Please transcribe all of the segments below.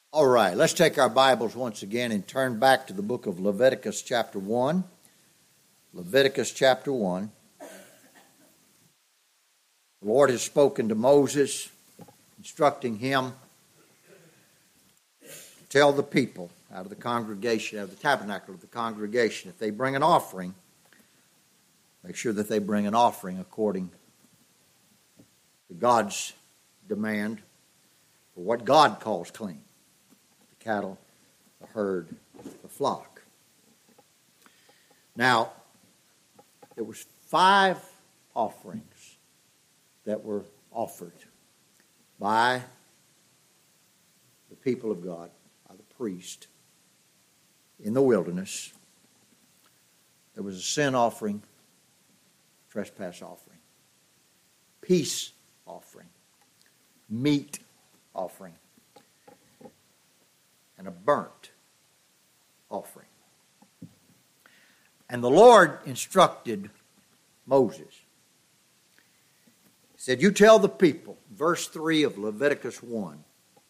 All right, let's take our Bibles once again and turn back to the book of Leviticus chapter 1. Leviticus chapter 1. The Lord has spoken to Moses, instructing him to tell the people out of the congregation, out of the tabernacle of the congregation, if they bring an offering, make sure that they bring an offering according to God's demand for what God calls clean. Cattle, the herd, the flock. Now, there was 5 offerings that were offered by the people of God, by the priest, in the wilderness. There was a sin offering, trespass offering, peace offering, meat offering, and a burnt offering. And the Lord instructed Moses. He said, you tell the people, verse 3 of Leviticus 1,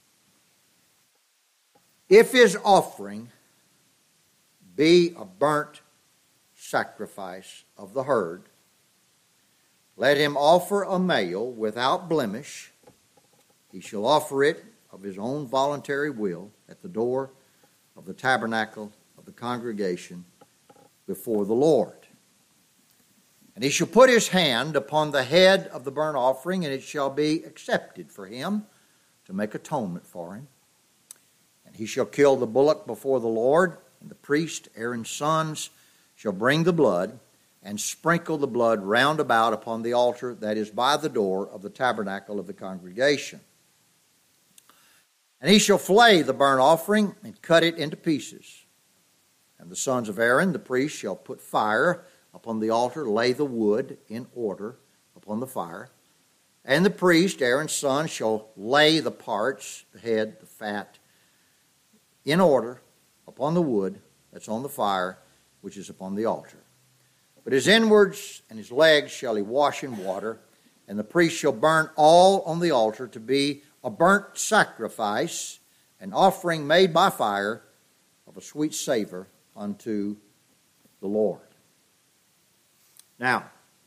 if his offering be a burnt sacrifice of the herd, let him offer a male without blemish. He shall offer it of his own voluntary will at the door of the tabernacle of the congregation before the Lord. And he shall put his hand upon the head of the burnt offering, and it shall be accepted for him to make atonement for him. And he shall kill the bullock before the Lord, and the priest, Aaron's sons, shall bring the blood and sprinkle the blood round about upon the altar that is by the door of the tabernacle of the congregation. And he shall flay the burnt offering and cut it into pieces. And the sons of Aaron, the priest, shall put fire upon the altar, lay the wood in order upon the fire. And the priest, Aaron's son, shall lay the parts, the head, the fat, in order upon the wood that's on the fire, which is upon the altar. But his inwards and his legs shall he wash in water, and the priest shall burn all on the altar to be a burnt sacrifice, an offering made by fire of a sweet savor unto the Lord. Now,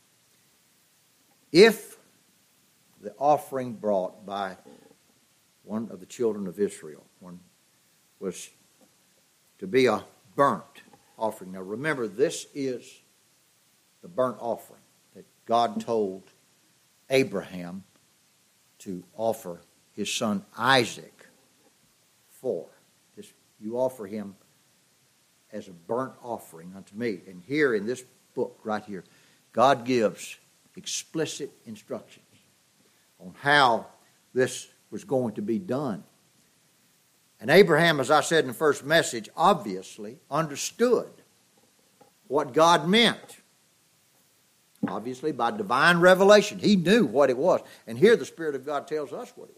if the offering brought by one of the children of Israel was to be a burnt offering. Now remember, this is the burnt offering that God told Abraham to offer his son Isaac for. You offer him as a burnt offering unto me. And here in this book right here, God gives explicit instructions on how this was going to be done. And Abraham, as I said in the first message, obviously understood what God meant. Obviously, by divine revelation, he knew what it was. And here the Spirit of God tells us what it was.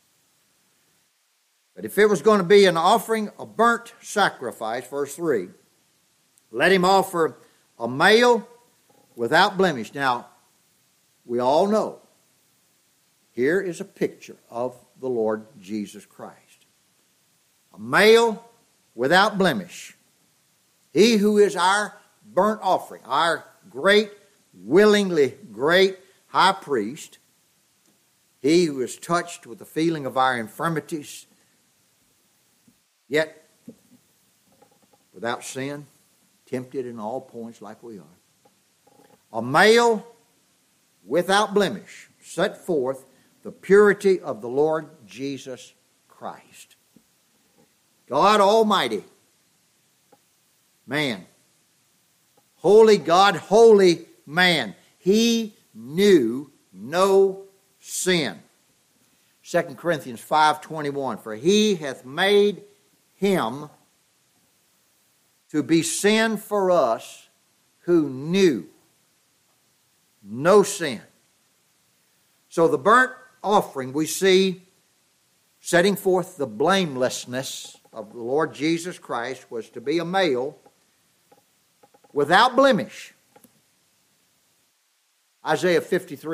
But if it was going to be an offering, a burnt sacrifice, verse 3, let him offer a male without blemish. Now, we all know, here is a picture of the Lord Jesus Christ. A male without blemish. He who is our burnt offering, our great, willingly great high priest, he who is touched with the feeling of our infirmities, yet without sin, tempted in all points like we are. A male without blemish, set forth the purity of the Lord Jesus Christ. God Almighty, man, holy God, holy man, he knew no sin. 2 Corinthians 5:21, for he hath made him to be sin for us who knew no sin. So the burnt offering we see setting forth the blamelessness of the Lord Jesus Christ was to be a male without blemish. Isaiah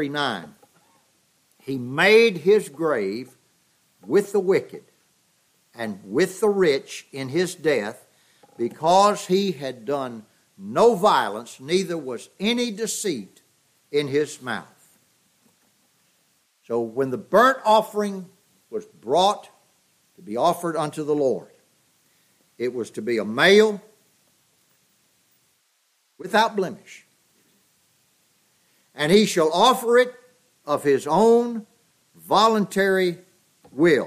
53:9. He made his grave with the wicked and with the rich in his death, because he had done no violence, neither was any deceit in his mouth. So when the burnt offering was brought to be offered unto the Lord, it was to be a male without blemish. And he shall offer it of his own voluntary will.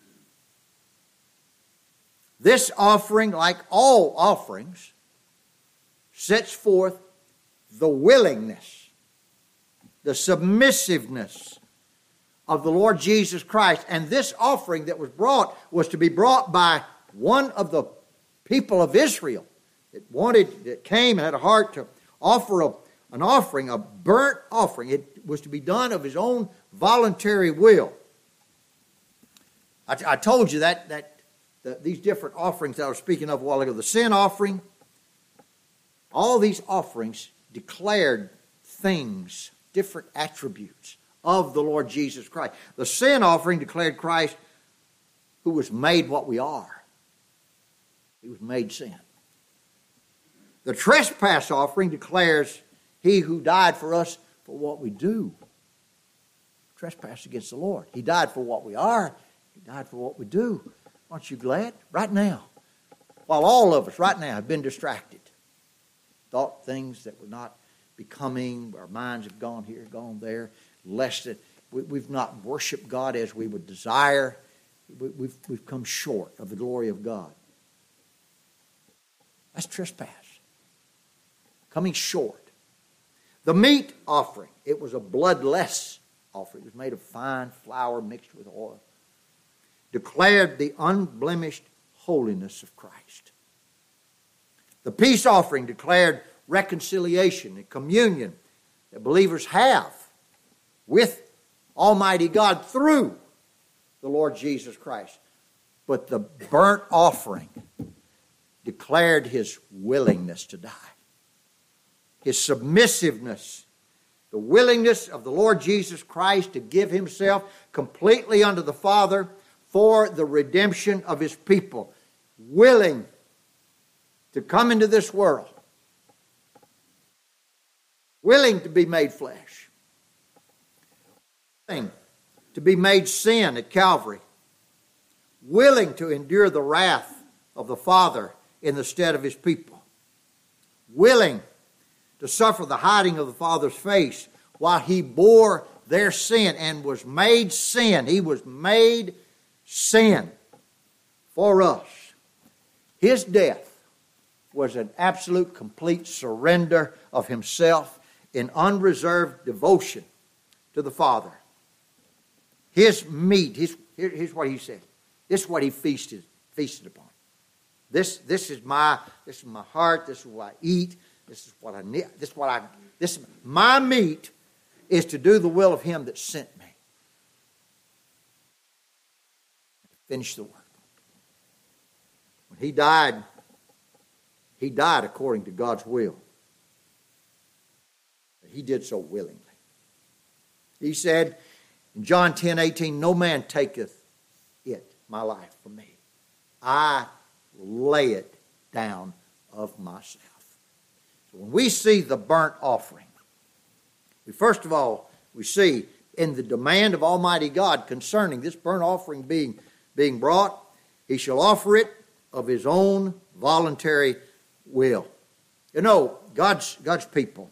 This offering, like all offerings, sets forth the willingness, the submissiveness of the Lord Jesus Christ. And this offering that was brought was to be brought by one of the people of Israel that came and had a heart to offer an offering, a burnt offering. It was to be done of his own voluntary will. I told you that these different offerings that I was speaking of a while ago, the sin offering, all these offerings declared things, different attributes of the Lord Jesus Christ. The sin offering declared Christ, who was made what we are. He was made sin. The trespass offering declares he who died for us for what we do. Trespass against the Lord. He died for what we are. He died for what we do. Aren't you glad? Right now. While all of us right now have been distracted. Thought things that were not becoming. Our minds have gone here, gone there. We've not worshiped God as we would desire. We've come short of the glory of God. That's trespass. Coming short. The meat offering, it was a bloodless offering. It was made of fine flour mixed with oil. Declared the unblemished holiness of Christ. The peace offering declared reconciliation and communion that believers have with Almighty God through the Lord Jesus Christ. But the burnt offering declared his willingness to die. His submissiveness, the willingness of the Lord Jesus Christ to give himself completely unto the Father for the redemption of his people. Willing to come into this world. Willing to be made flesh. Willing to be made sin at Calvary. Willing to endure the wrath of the Father in the stead of his people. Willing to suffer the hiding of the Father's face while he bore their sin and was made sin. He was made sin for us. His death was an absolute, complete surrender of himself in unreserved devotion to the Father. His meat, here's what he said. This is what he feasted upon. This is my heart. This is what I eat. This is what I need. My meat is to do the will of him that sent me. Finish the work. When he died according to God's will. But he did so willingly. He said in John 10:18, no man taketh it, my life, from me. I lay it down of myself. So when we see the burnt offering, first of all, we see in the demand of Almighty God concerning this burnt offering being brought, he shall offer it of his own voluntary will. You know, God's people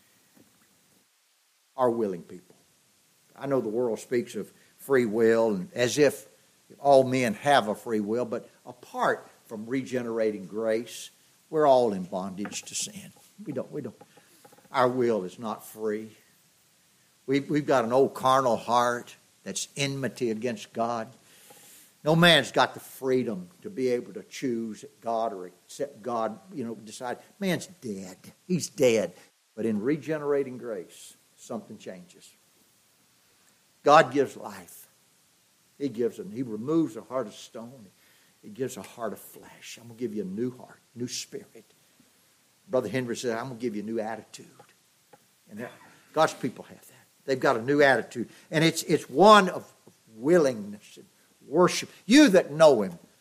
are willing people. I know the world speaks of free will and as if all men have a free will, but apart from regenerating grace, we're all in bondage to sin. We don't. Our will is not free. We've got an old carnal heart that's enmity against God. No man's got the freedom to be able to choose God or accept God, decide. Man's dead. He's dead. But in regenerating grace, something changes. God gives life. He removes a heart of stone. He gives a heart of flesh. I'm going to give you a new heart, new spirit. Brother Henry said, I'm going to give you a new attitude. And God's people have that. They've got a new attitude. And it's one of willingness and worship. You that know him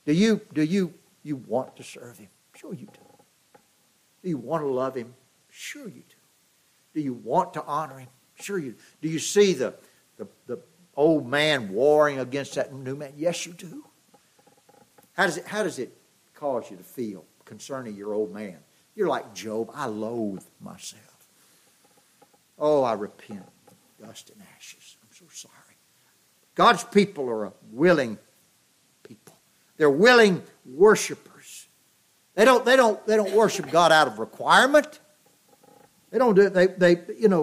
Do you want to serve Him? Sure you do. Do you want to love Him? Sure you do. Do you want to honor Him? Sure you do. Do you see the old man warring against that new man? Yes, you do. How does it cause you to feel concerning your old man? You're like Job. I loathe myself. Oh, I repent of dust and ashes. I'm so sorry. God's people are a willing people. They're willing worshipers. They don't worship God out of requirement. They don't do it. They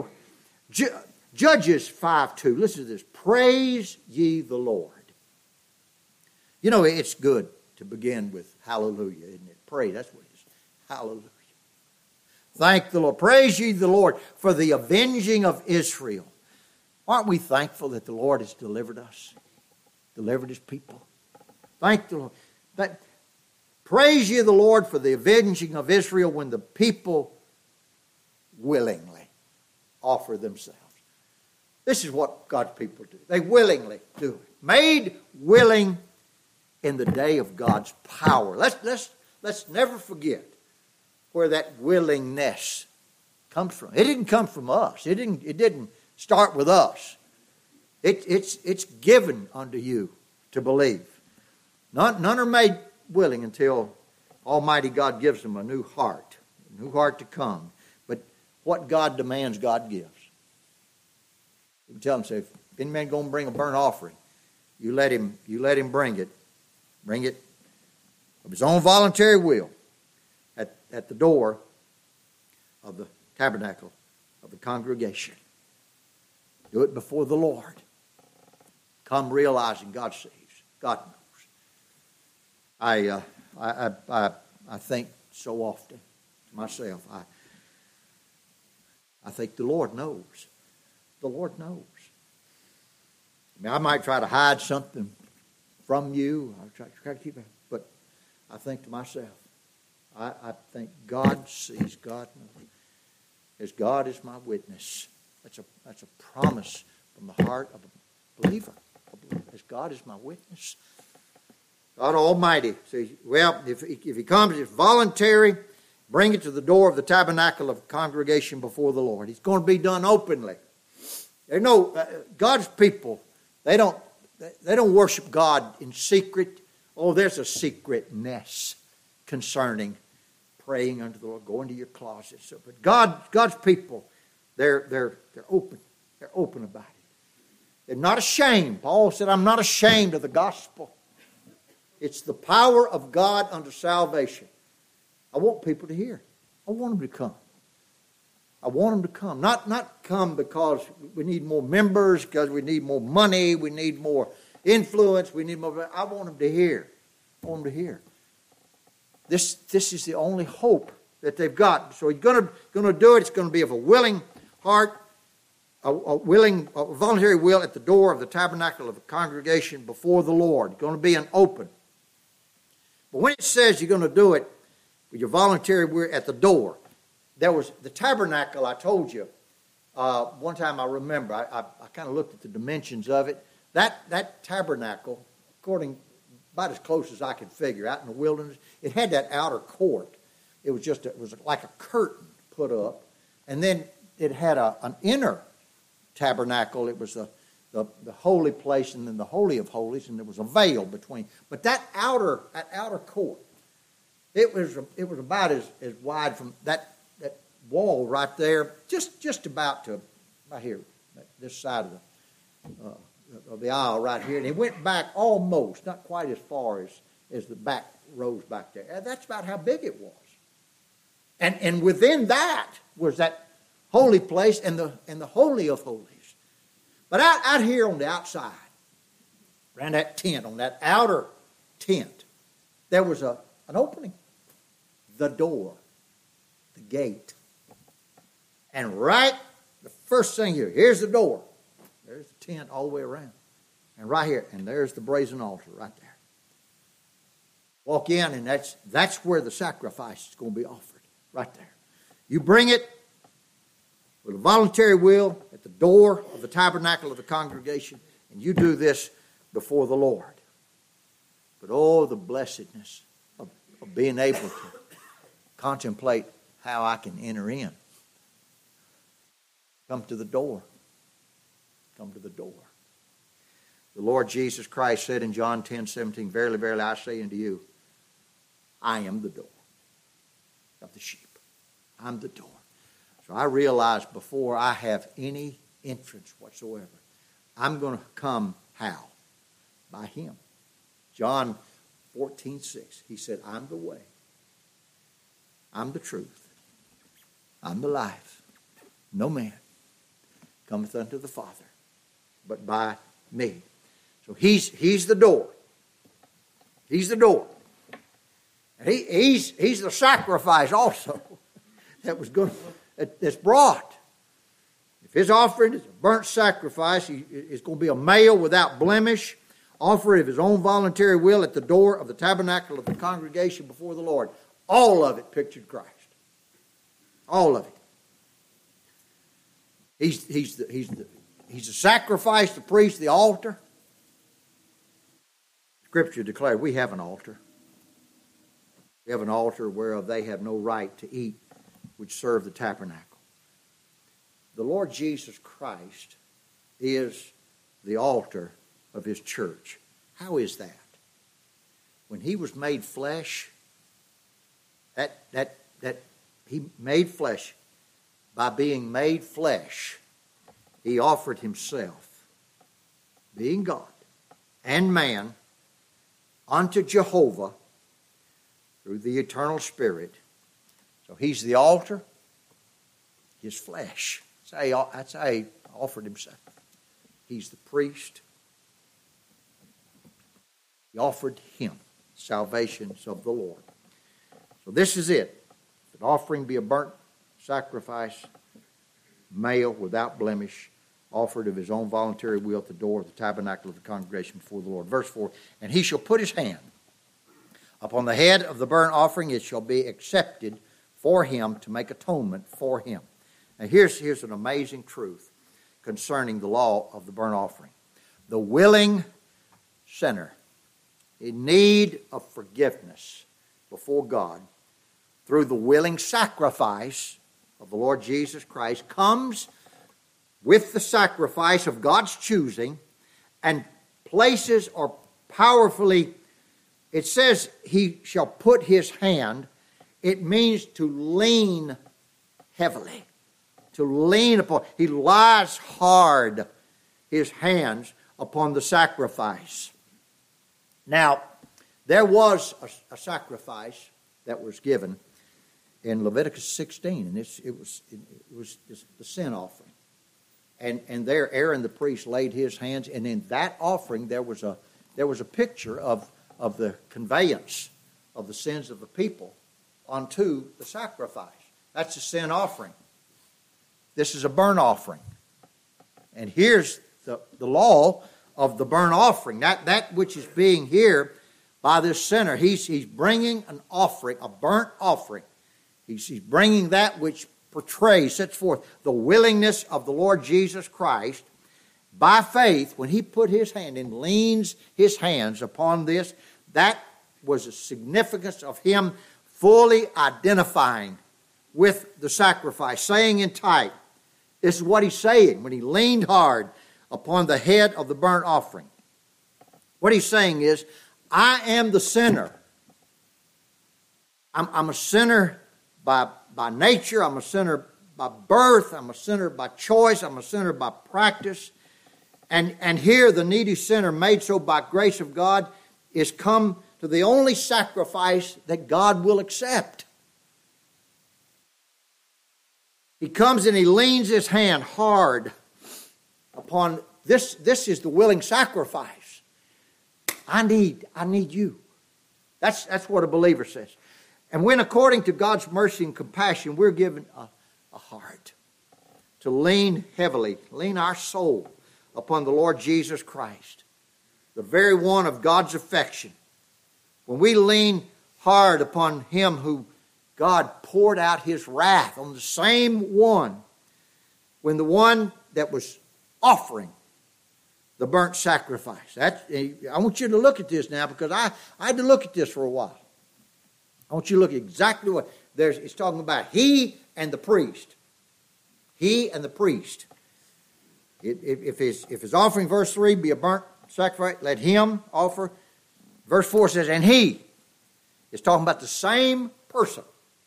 Judges 5:2. Listen to this. Praise ye the Lord. You know, it's good to begin with hallelujah, isn't it? Pray, that's what it is. Hallelujah. Thank the Lord. Praise ye the Lord for the avenging of Israel. Aren't we thankful that the Lord has delivered us? Delivered His people. Thank the Lord. Praise ye the Lord for the avenging of Israel when the people willingly offer themselves. This is what God's people do. They willingly do it. Made willing in the day of God's power. Let's never forget where that willingness comes from. It didn't come from us. It didn't start with us. It's given unto you to believe. None are made willing until Almighty God gives them a new heart to come. But what God demands, God gives. You can tell him, say, if any man going to bring a burnt offering, you let him bring it. Bring it of his own voluntary will at the door of the tabernacle of the congregation. Do it before the Lord. Come realizing God sees. God knows. I think so often to myself, I think the Lord knows. The Lord knows. I mean, I might try to hide something from you. I try to keep it. But I think to myself, I think God sees, God knows. As God is my witness. That's a promise from the heart of a believer. As God is my witness. God Almighty says, well, if he comes, it's voluntary. Bring it to the door of the tabernacle of congregation before the Lord. It's going to be done openly. There's no God's people. They don't worship God in secret. Oh, there's a secretness concerning praying unto the Lord. Go into your closet. So, but God's people, they're open. They're open about it. They're not ashamed. Paul said, I'm not ashamed of the gospel. It's the power of God unto salvation. I want people to hear. I want them to come. I want them to come. Not come because we need more members, because we need more money, we need more influence, we need more. I want them to hear. I want them to hear. This is the only hope that they've got. So he's going to do it. It's going to be of a willing heart, a voluntary will at the door of the tabernacle of the congregation before the Lord. It's going to be an open. But when it says you're going to do it with your voluntary will at the door, there was the tabernacle, I told you, one time I remember, I kind of looked at the dimensions of it. That tabernacle, according, about as close as I could figure, out in the wilderness, it had that outer court. It was like a curtain put up. And then it had an inner tabernacle. It was the holy place and then the Holy of Holies, and there was a veil between. But that outer court, it was about as wide from that wall right there, just about to right here, this side of the aisle right here, and it went back almost, not quite as far as the back rows back there. And that's about how big it was. And within that was that holy place and the Holy of Holies. But out here on the outside, around that tent, on that outer tent, there was an opening, the door, the gate. And right, the first thing here's the door. There's the tent all the way around. And right here, and there's the brazen altar right there. Walk in, and that's where the sacrifice is going to be offered, right there. You bring it with a voluntary will at the door of the tabernacle of the congregation, and you do this before the Lord. But oh, the blessedness of being able to contemplate how I can enter in. Come to the door. Come to the door. The Lord Jesus Christ said in John 10:17, Verily, verily, I say unto you, I am the door of the sheep. I'm the door. So I realize before I have any entrance whatsoever, I'm going to come how? By Him. John 14:6, He said, I'm the way. I'm the truth. I'm the life. No man cometh unto the Father but by me. So He's the door. He's the door. And he's the sacrifice also that's brought. If His offering is a burnt sacrifice, it's going to be a male without blemish, offered of His own voluntary will at the door of the tabernacle of the congregation before the Lord. All of it pictured Christ. All of it. He's the sacrifice, the priest, the altar. Scripture declared we have an altar. We have an altar whereof they have no right to eat, which serve the tabernacle. The Lord Jesus Christ is the altar of His church. How is that? When He was made flesh, that He made flesh, by being made flesh, He offered Himself, being God and man, unto Jehovah through the eternal So He's the altar, His flesh. That's how He offered Himself. He's the priest. He offered Him salvations of the Lord. So this is it. If an offering be a burnt sacrifice, male without blemish, offered of his own voluntary will at the door of the tabernacle of the congregation before the Lord. Verse 4, and he shall put his hand upon the head of the burnt offering, it shall be accepted for him to make atonement for him. Now here's an amazing truth concerning the law of the burnt offering. The willing sinner in need of forgiveness before God through the willing sacrifice of the Lord Jesus Christ comes with the sacrifice of God's choosing and places or powerfully, it says he shall put his hand. It means to lean heavily, to lean upon. He lies hard his hands upon the sacrifice. Now, there was a sacrifice that was given in Leviticus 16, and it was the sin offering. And there Aaron the priest laid his hands, and in that offering there was a picture of the conveyance of the sins of the people onto the sacrifice. That's a sin offering. This is a burnt offering. And here's the law of the burnt offering. That which is being here by this sinner. He's bringing an offering, a burnt offering. He's bringing that which portrays, sets forth the willingness of the Lord Jesus Christ by faith. When he put his hand and leans his hands upon this, that was the significance of him fully identifying with the sacrifice, saying in type, this is what he's saying when he leaned hard upon the head of the burnt offering. What he's saying is, I am the sinner. I'm a sinner by nature. I'm a sinner by birth. I'm a sinner by choice. I'm a sinner by practice. And here the needy sinner, made so by grace of God, is come to the only sacrifice that God will accept. He comes and he leans his hand hard upon this. This is the willing sacrifice. I need you. That's what a believer says. And when, according to God's mercy and compassion, we're given a heart to lean heavily, lean our soul upon the Lord Jesus Christ, the very one of God's affection. When we lean hard upon Him who God poured out His wrath on, the same one, when the one that was offering the burnt sacrifice. I want you to look at this now, because I had to look at this for a while. I want you to look at exactly what it's talking about. He and the priest. He and the priest. If his offering, verse 3, be a burnt sacrifice, let him offer. Verse 4 says, and he is talking about the same person.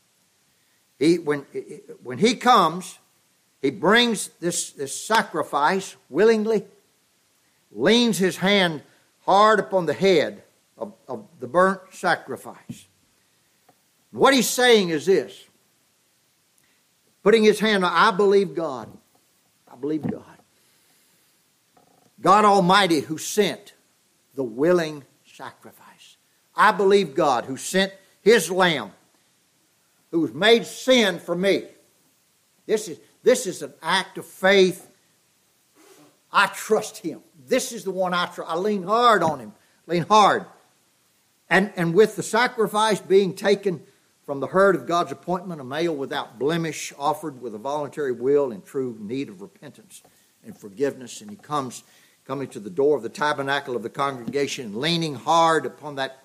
When he comes, he brings this sacrifice willingly, leans his hand hard upon the head of the burnt sacrifice. What he's saying is this, putting his hand on, I believe God. I believe God. God Almighty who sent the willing sacrifice. I believe God who sent his Lamb, who was made sin for me. This is an act of faith. I trust him. This is the one I trust. I lean hard on him. Lean hard. And with the sacrifice being taken from the herd of God's appointment, a male without blemish, offered with a voluntary will in true need of repentance and forgiveness. And he coming to the door of the tabernacle of the congregation, leaning hard upon that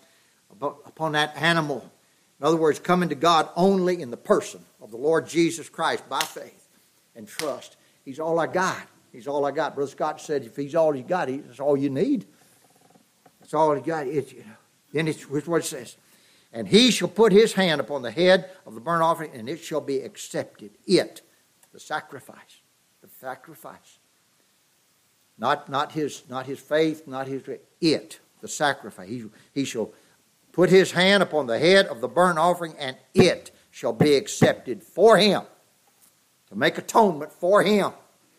animal. In other words, coming to God only in the person of the Lord Jesus Christ by faith and trust. He's all I got. He's all I got. Brother Scott said, if he's all you got, that's all you need. That's all you got. Then it's what it says. And he shall put his hand upon the head of the burnt offering, and it shall be accepted. It, the sacrifice. The sacrifice. Not his faith, not his it, the sacrifice. He shall put his hand upon the head of the burnt offering, and it shall be accepted for him, to make atonement for him.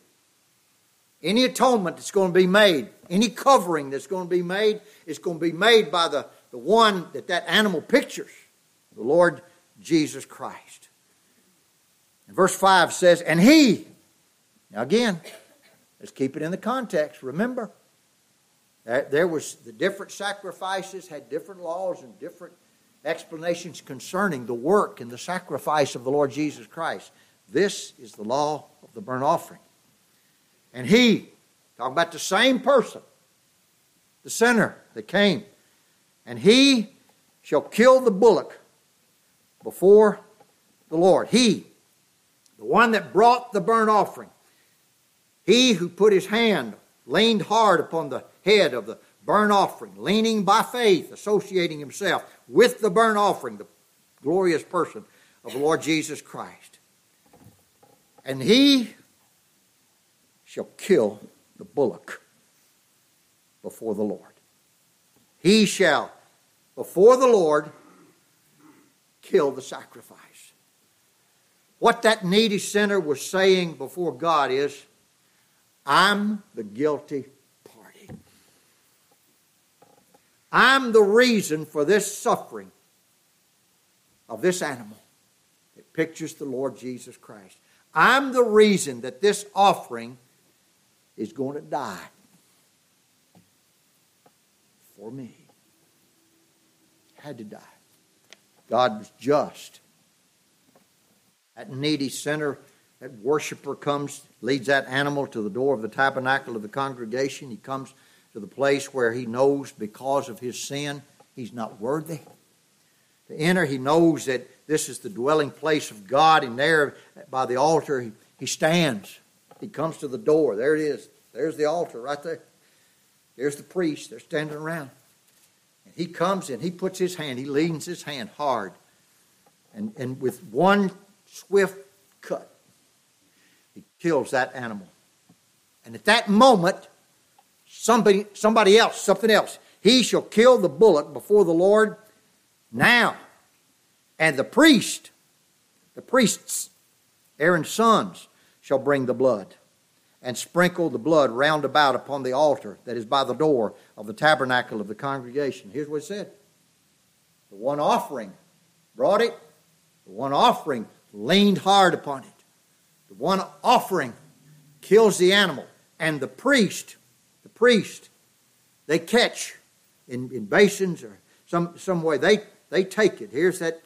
Any atonement that's going to be made, any covering that's going to be made, is going to be made by the one that animal pictures, the Lord Jesus Christ. And verse 5 says, and he, now again, let's keep it in the context. Remember, there was the different sacrifices had different laws and different explanations concerning the work and the sacrifice of the Lord Jesus Christ. This is the law of the burnt offering. And he, talking about the same person, the sinner that came, and he shall kill the bullock before the Lord. He, the one that brought the burnt offering, he who put his hand, leaned hard upon the head of the burnt offering, leaning by faith, associating himself with the burnt offering, the glorious person of the Lord Jesus Christ. And he shall kill the bullock before the Lord. He shall, before the Lord, kill the sacrifice. What that needy sinner was saying before God is, I'm the guilty party. I'm the reason for this suffering of this animal. It pictures the Lord Jesus Christ. I'm the reason that this offering is going to die for me. Had to die. God was just. That needy sinner, that worshiper comes, leads that animal to the door of the tabernacle of the congregation. He comes to the place where he knows because of his sin he's not worthy to enter. He knows that this is the dwelling place of God, and there by the altar he stands. He comes to the door. There it is. There's the altar right there. There's the priest. They're standing around. And he comes and he puts his hand, he leans his hand hard. And with one swift cut, he kills that animal. And at that moment, something else. He shall kill the bullock before the Lord now. And the priests, Aaron's sons, shall bring the blood and sprinkle the blood round about upon the altar that is by the door of the tabernacle of the congregation. Here's what it said. The one offering brought it. The one offering leaned hard upon it. The one offering kills the animal. And the priest, they catch in basins or some way. They take it. Here's the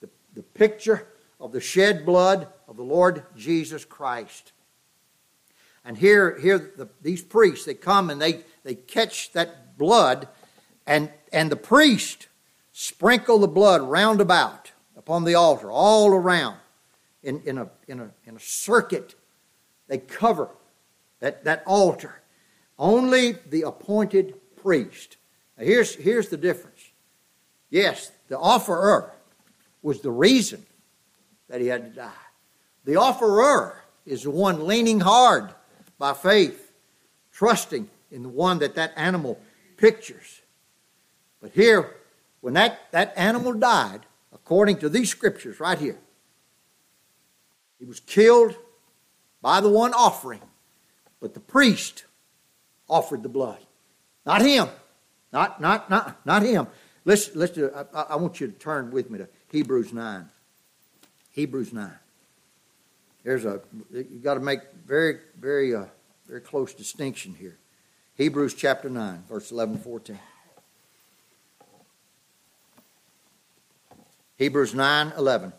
picture of the shed blood of the Lord Jesus Christ. And here these priests, they come and they catch that blood, and the priest sprinkle the blood round about upon the altar, all around, in a circuit. They cover that altar. Only the appointed priest. Now here's the difference. Yes, the offerer was the reason that he had to die. The offerer is the one leaning hard by faith, trusting in the one that animal pictures. But here, when that animal died, according to these scriptures right here, he was killed by the one offering, but the priest offered the blood. Not him. Not him. I want you to turn with me to Hebrews 9. Hebrews 9. You've got to make very close distinction here. Hebrews chapter 9, verse 11 14. Hebrews 9:11.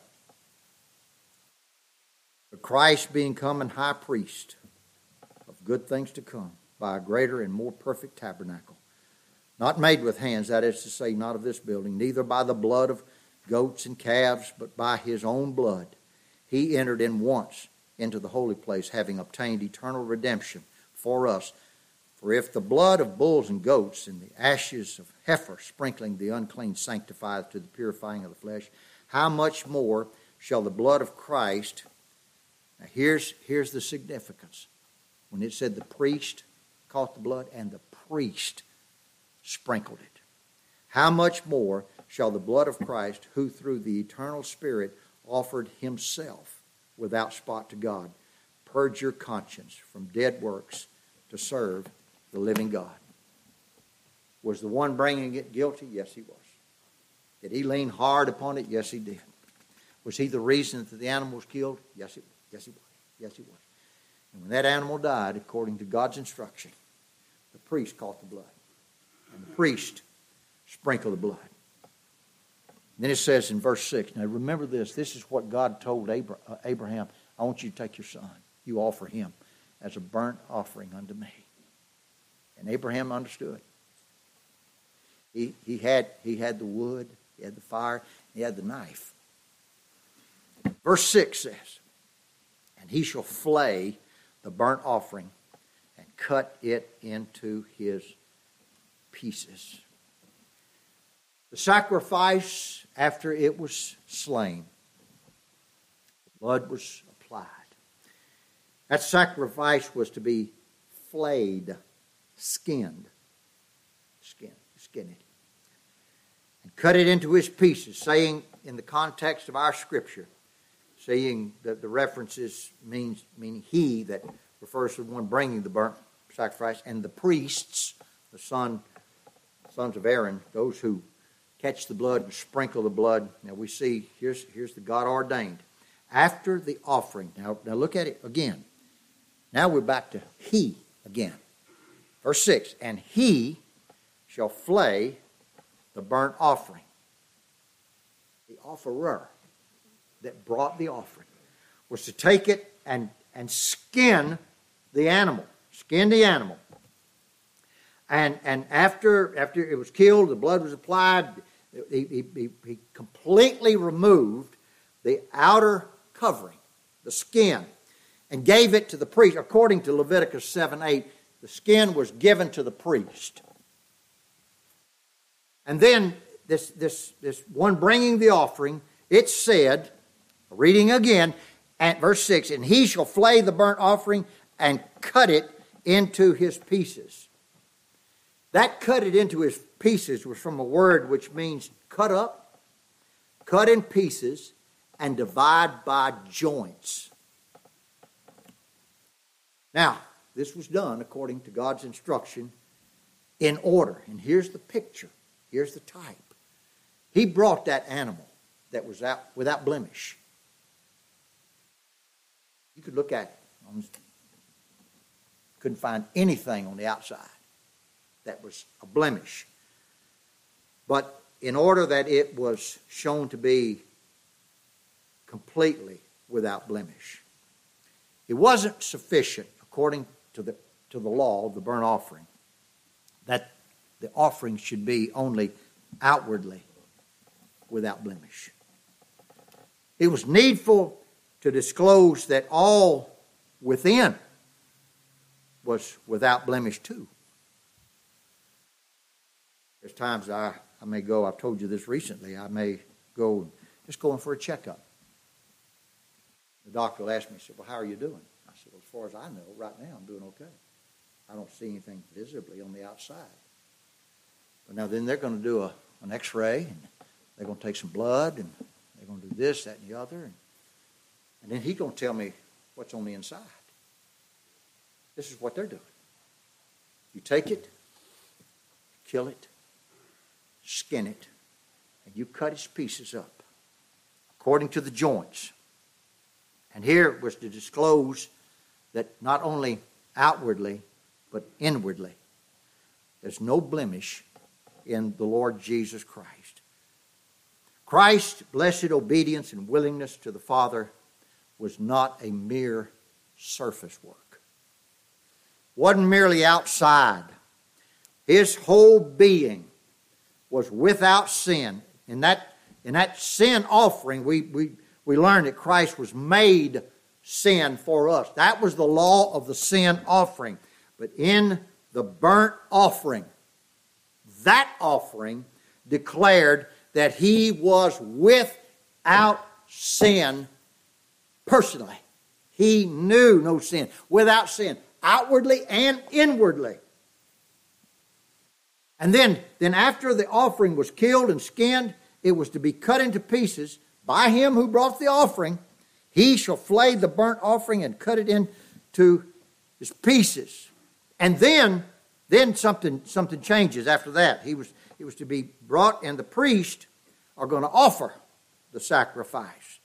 But Christ being come and high priest of good things to come, by a greater and more perfect tabernacle, not made with hands, that is to say, not of this building, neither by the blood of goats and calves, but by his own blood, he entered in once into the holy place, having obtained eternal redemption for us. For if the blood of bulls and goats and the ashes of heifer sprinkling the unclean sanctifieth to the purifying of the flesh, how much more shall the blood of Christ... Now here's the significance. When it said the priest caught the blood and the priest sprinkled it. How much more shall the blood of Christ, who through the eternal Spirit offered himself without spot to God, purge your conscience from dead works to serve the living God? Was the one bringing it guilty? Yes, he was. Did he lean hard upon it? Yes, he did. Was he the reason that the animal was killed? Yes, he was. Yes, he was. And when that animal died, according to God's instruction, the priest caught the blood. And the priest sprinkled the blood. Then it says in verse 6, now remember this. This is what God told Abraham. I want you to take your son. You offer him as a burnt offering unto me. And Abraham understood. He had the wood, he had the fire, he had the knife. Verse 6 says, and he shall flay the burnt offering and cut it into his pieces. The sacrifice, after it was slain, blood was applied. That sacrifice was to be flayed, skinned. Skin it. And cut it into his pieces, saying in the context of our scripture, saying that the references meaning he that refers to the one bringing the burnt sacrifice, and the priests, the sons of Aaron, those who catch the blood and sprinkle the blood. Now we see, here's the God ordained. After the offering, now look at it again. Now we're back to he again. Verse 6, and he shall flay the burnt offering. The offerer that brought the offering was to take it and skin the animal. Skin the animal. And after it was killed, the blood was applied, he completely removed the outer covering, the skin, and gave it to the priest. According to Leviticus 7:8, the skin was given to the priest. And then this one bringing the offering, it said, reading again, at verse 6, and he shall flay the burnt offering and cut it into his pieces. That cut it into his pieces was from a word which means cut up, cut in pieces, and divide by joints. Now, this was done according to God's instruction in order. And here's the picture. Here's the type. He brought that animal that was out without blemish. You could look at it. Couldn't find anything on the outside that was a blemish. But in order that it was shown to be completely without blemish, it wasn't sufficient, according to the law, the burnt offering, that the offering should be only outwardly without blemish. It was needful to disclose that all within was without blemish too. There's times I may go, I've told you this recently, I may go just going for a checkup. The doctor will ask me, he said, well, how are you doing? I said, well, as far as I know, right now I'm doing okay. I don't see anything visibly on the outside. But now then they're going to do an x-ray, and they're going to take some blood, and they're going to do this, that, and the other. And then he's going to tell me what's on the inside. This is what they're doing. You take it, kill it, skin it, and you cut its pieces up according to the joints. And here it was to disclose that not only outwardly, but inwardly, there's no blemish in the Lord Jesus Christ. Christ's blessed obedience and willingness to the Father was not a mere surface work. Wasn't merely outside. His whole being was without sin. In that sin offering, we learned that Christ was made sin for us. That was the law of the sin offering. But in the burnt offering, that offering declared that he was without sin personally. He knew no sin, without sin, outwardly and inwardly. And then after the offering was killed and skinned, it was to be cut into pieces by him who brought the offering. He shall flay the burnt offering and cut it into his pieces. And then something changes after that. He was to be brought, and the priest are going to offer the sacrifice.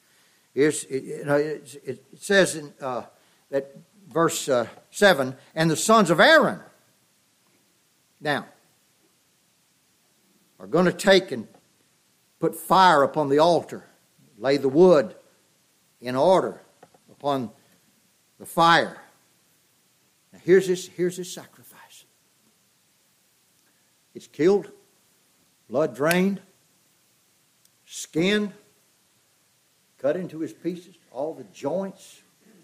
It says in that verse 7, and the sons of Aaron now are going to take and put fire upon the altar, lay the wood in order upon the fire. Now here's his sacrifice. It's killed, blood drained, skinned, cut into his pieces, all the joints.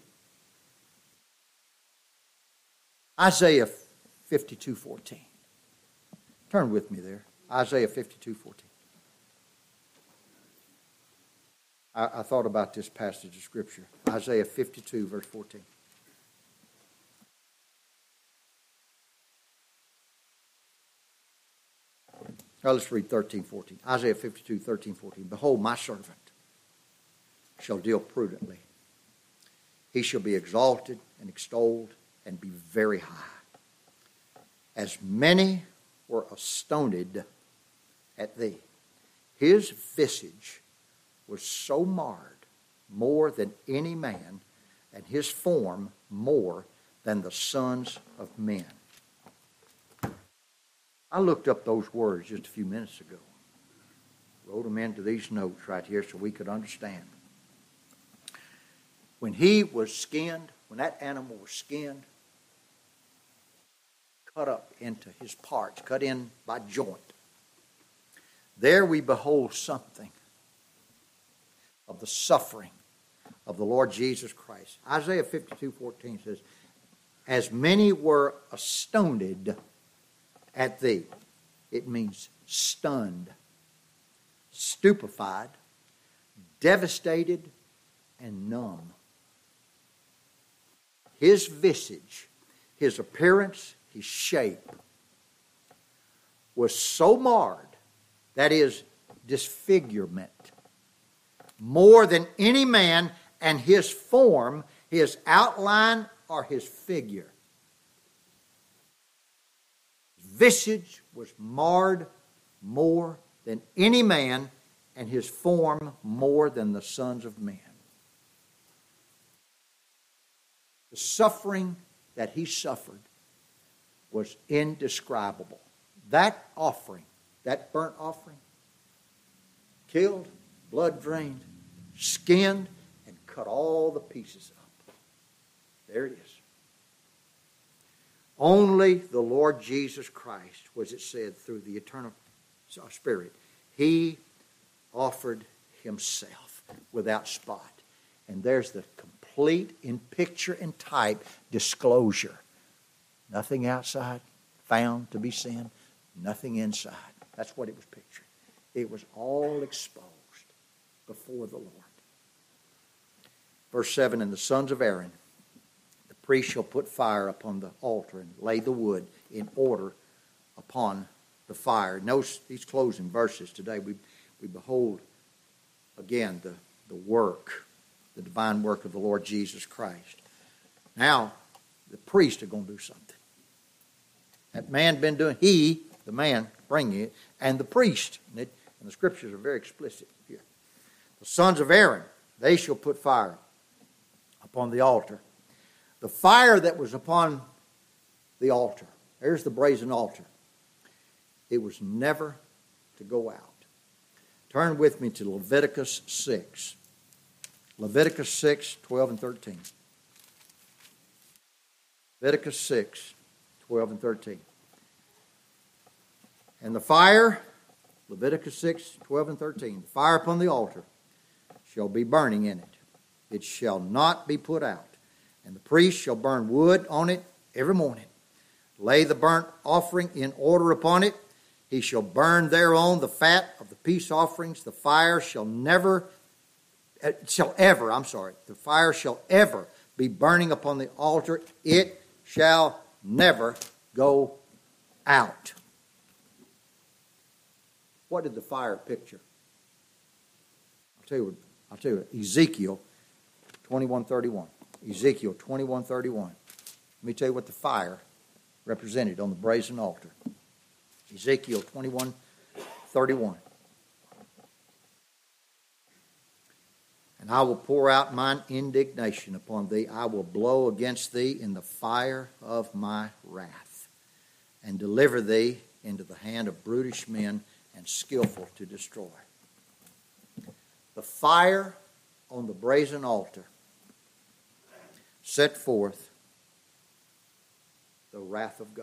Isaiah 52:14. Turn with me there. Isaiah 52:14. I thought about this passage of Scripture. Isaiah 52, verse 14. Now let's read 13, 14. Isaiah 52, 13, 14. Behold, my servant shall deal prudently. He shall be exalted and extolled and be very high. As many were astonished at thee, his visage was so marred more than any man, and his form more than the sons of men. I looked up those words just a few minutes ago. Wrote them into these notes right here so we could understand. When he was skinned, when that animal was skinned, cut up into his parts, cut in by joint, there we behold something of the suffering of the Lord Jesus Christ. Isaiah 52:14 says, as many were astonished at thee. It means stunned, stupefied, devastated, and numb. His visage, his appearance, his shape was so marred, that is, disfigurement, more than any man, and his form, his outline, or his figure. Visage was marred more than any man, and his form more than the sons of men. The suffering that he suffered was indescribable. That offering, that burnt offering, killed, blood drained, skinned, and cut all the pieces up. There it is. Only the Lord Jesus Christ, was it said, through the eternal Spirit, He offered Himself without spot. And there's the complete, in picture and type, disclosure. Nothing outside found to be sin, nothing inside. That's what it was picturing. It was all exposed before the Lord. Verse 7, and the sons of Aaron, the priest shall put fire upon the altar and lay the wood in order upon the fire. Notice these closing verses today. We behold again the work, the divine work of the Lord Jesus Christ. Now, the priests are going to do something. That man been doing, he, the man bringing it, and the priest. And the scriptures are very explicit here. The sons of Aaron, they shall put fire upon the altar. The fire that was upon the altar, there's the brazen altar. It was never to go out. Turn with me to Leviticus 6. Leviticus 6, 12 and 13. Leviticus 6, 12 and 13. And the fire, Leviticus 6, 12 and 13, the fire upon the altar shall be burning in it. It shall not be put out. And the priest shall burn wood on it every morning. Lay the burnt offering in order upon it. He shall burn thereon the fat of the peace offerings. The fire shall ever be burning upon the altar. It shall never go out. What did the fire picture? I'll tell you, Ezekiel 21:31. Ezekiel 21:31. Let me tell you what the fire represented on the brazen altar. Ezekiel 21:31. And I will pour out mine indignation upon thee. I will blow against thee in the fire of my wrath, and deliver thee into the hand of brutish men and skillful to destroy. The fire on the brazen altar set forth the wrath of God.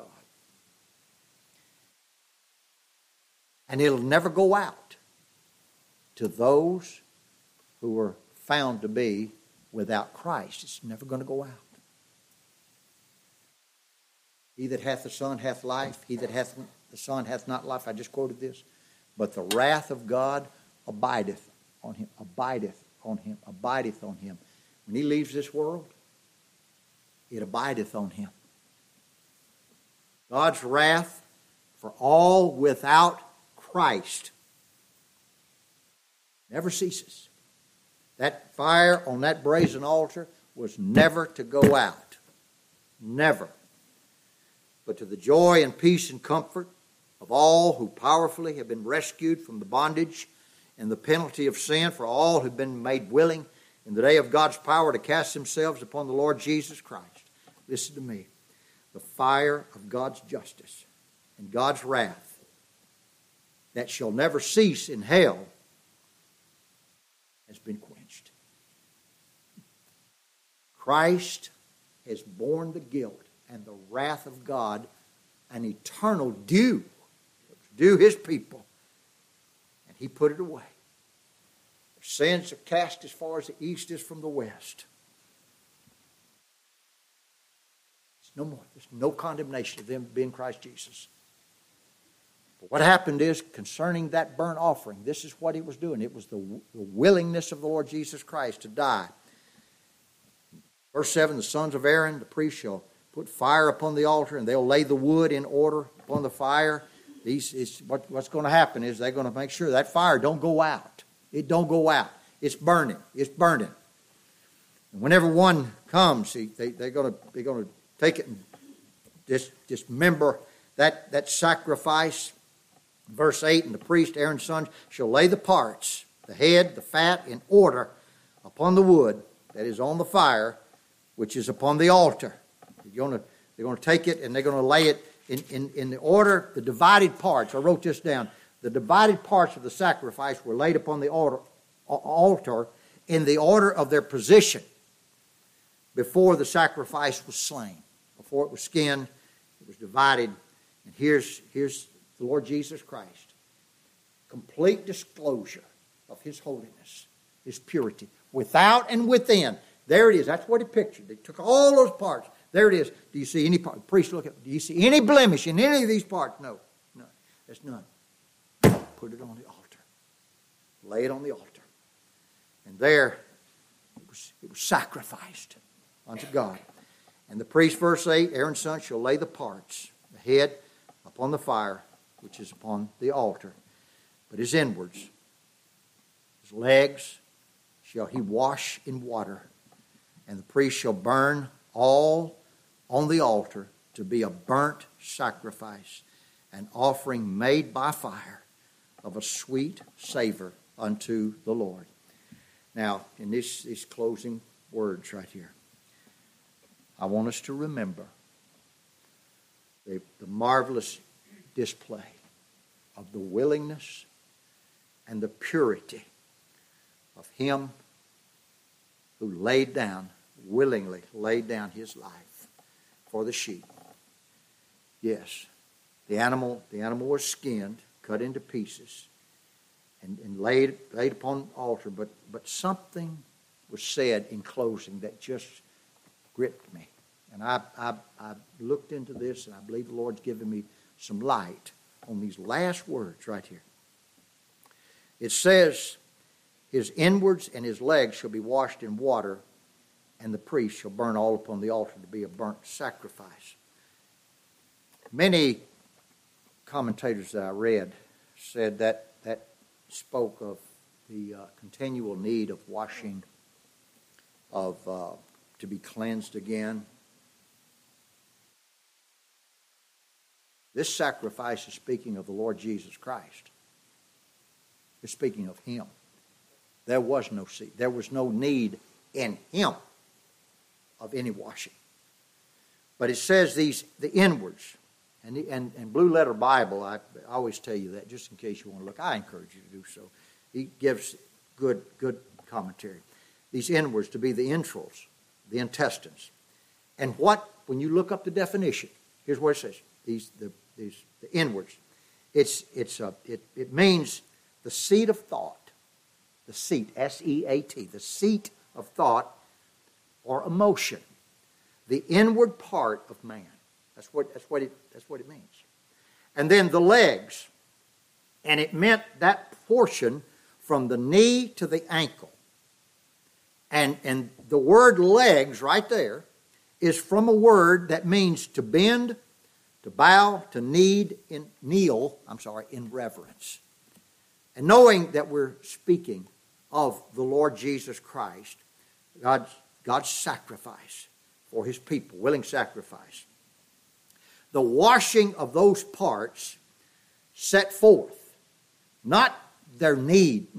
And it'll never go out to those who are found to be without Christ. It's never going to go out. He that hath the Son hath life. He that hath the Son hath not life. I just quoted this. But the wrath of God abideth on him, abideth on him, abideth on him. When he leaves this world, it abideth on him. God's wrath for all without Christ never ceases. That fire on that brazen altar was never to go out. Never. But to the joy and peace and comfort of all who powerfully have been rescued from the bondage and the penalty of sin, for all who have been made willing in the day of God's power to cast themselves upon the Lord Jesus Christ. Listen to me. The fire of God's justice and God's wrath that shall never cease in hell has been quenched. Christ has borne the guilt and the wrath of God, an eternal due his people, and he put it away. Their sins are cast as far as the east is from the west. There's no more. There's no condemnation of them being Christ Jesus. But what happened is, concerning that burnt offering, this is what he was doing. It was the willingness of the Lord Jesus Christ to die. Verse 7, the sons of Aaron, the priest, shall put fire upon the altar, and they'll lay the wood in order upon the fire. What's going to happen is they're going to make sure that fire don't go out. It don't go out. It's burning. It's burning. And whenever one comes, they're going to take it and dismember that sacrifice. Verse 8, and the priest, Aaron's son, shall lay the parts, the head, the fat, in order upon the wood that is on the fire, which is upon the altar. They're going to take it and they're going to lay it in the order, the divided parts. I wrote this down. The divided parts of the sacrifice were laid upon the altar in the order of their position before the sacrifice was slain, before it was skinned It was divided. And here's the Lord Jesus Christ. Complete disclosure of His holiness, His purity, without and within. There it is. That's what He pictured. They took all those parts. There it is. Do you see any part? The priest look at. Do you see any blemish in any of these parts? No, none. There's none. Put it on the altar. Lay it on the altar. And there it was sacrificed unto God. And the priest, verse 8, Aaron's son shall lay the parts, the head upon the fire, which is upon the altar, but his inwards, his legs, shall he wash in water, and the priest shall burn all on the altar to be a burnt sacrifice, an offering made by fire of a sweet savor unto the Lord. Now, in these closing words right here, I want us to remember the marvelous display of the willingness and the purity of Him who willingly laid down His life for the sheep. Yes, the animal was skinned, cut into pieces, and laid upon the altar, but something was said in closing that just gripped me. And I looked into this, and I believe the Lord's given me some light on these last words right here. It says, his inwards and his legs shall be washed in water, and the priest shall burn all upon the altar to be a burnt sacrifice. Many commentators that I read said that spoke of the continual need of washing, to be cleansed again. This sacrifice is speaking of the Lord Jesus Christ. It's speaking of Him. There was no seed. There was no need in Him of any washing. But it says the inwards. And Blue Letter Bible, I always tell you that just in case you want to look. I encourage you to do so. He gives good commentary. These inwards to be the entrails, the intestines. And when you look up the definition, here's what it says. The inwards. It means the seat of thought. The seat, S-E-A-T, the seat of thought or emotion. The inward part of man. That's what it means. And then the legs. And it meant that portion from the knee to the ankle. And the word legs right there is from a word that means to bend, to bow, to kneel in reverence. And knowing that we're speaking of the Lord Jesus Christ, God's sacrifice for His people, willing sacrifice. The washing of those parts set forth, not the need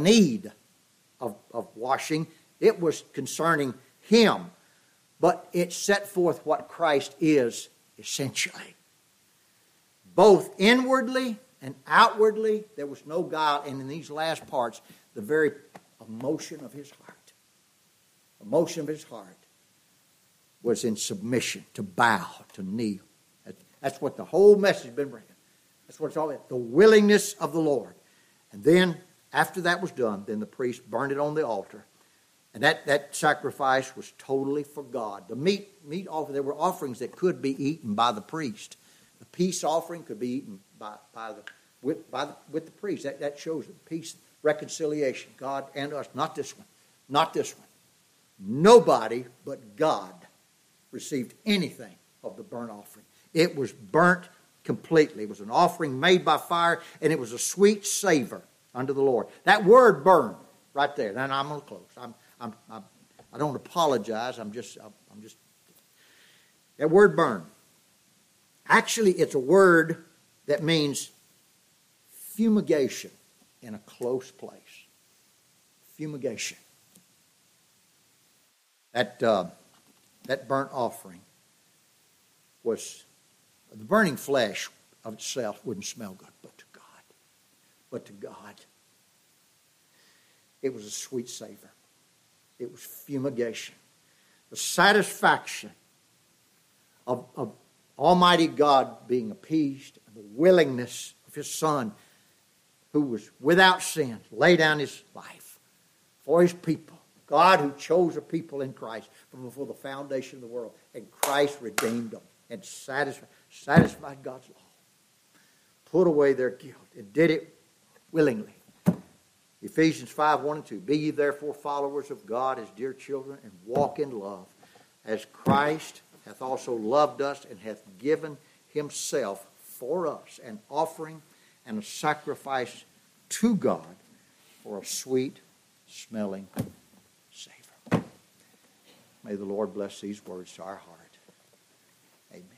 of washing. It was concerning Him, but it set forth what Christ is essentially. Both inwardly and outwardly, there was no guile, and in these last parts, the very emotion of His heart was in submission, to bow, to kneel. That's what the whole message has been bringing. That's what it's all about, the willingness of the Lord. And then, after that was done, then the priest burned it on the altar. And that sacrifice was totally for God. The meat offering, there were offerings that could be eaten by the priest. The peace offering could be eaten with the priest. That shows peace, reconciliation, God and us. Not this one. Not this one. Nobody but God received anything of the burnt offering. It was burnt completely. It was an offering made by fire, and it was a sweet savor unto the Lord. That word burn right there. Then I'm going to close. I don't apologize. I'm just that word burn. Actually, it's a word that means fumigation in a close place. Fumigation. That burnt offering was, the burning flesh of itself wouldn't smell good, but to God, it was a sweet savor. It was fumigation. The satisfaction of Almighty God being appeased, and the willingness of His Son, who was without sin, lay down His life for His people. God who chose a people in Christ from before the foundation of the world. And Christ redeemed them and satisfied God's law. Put away their guilt and did it willingly. Ephesians 5, 1 and 2. Be ye therefore followers of God as dear children, and walk in love, as Christ hath also loved us, and hath given Himself for us, an offering and a sacrifice to God for a sweet smelling savor. May the Lord bless these words to our heart. Amen.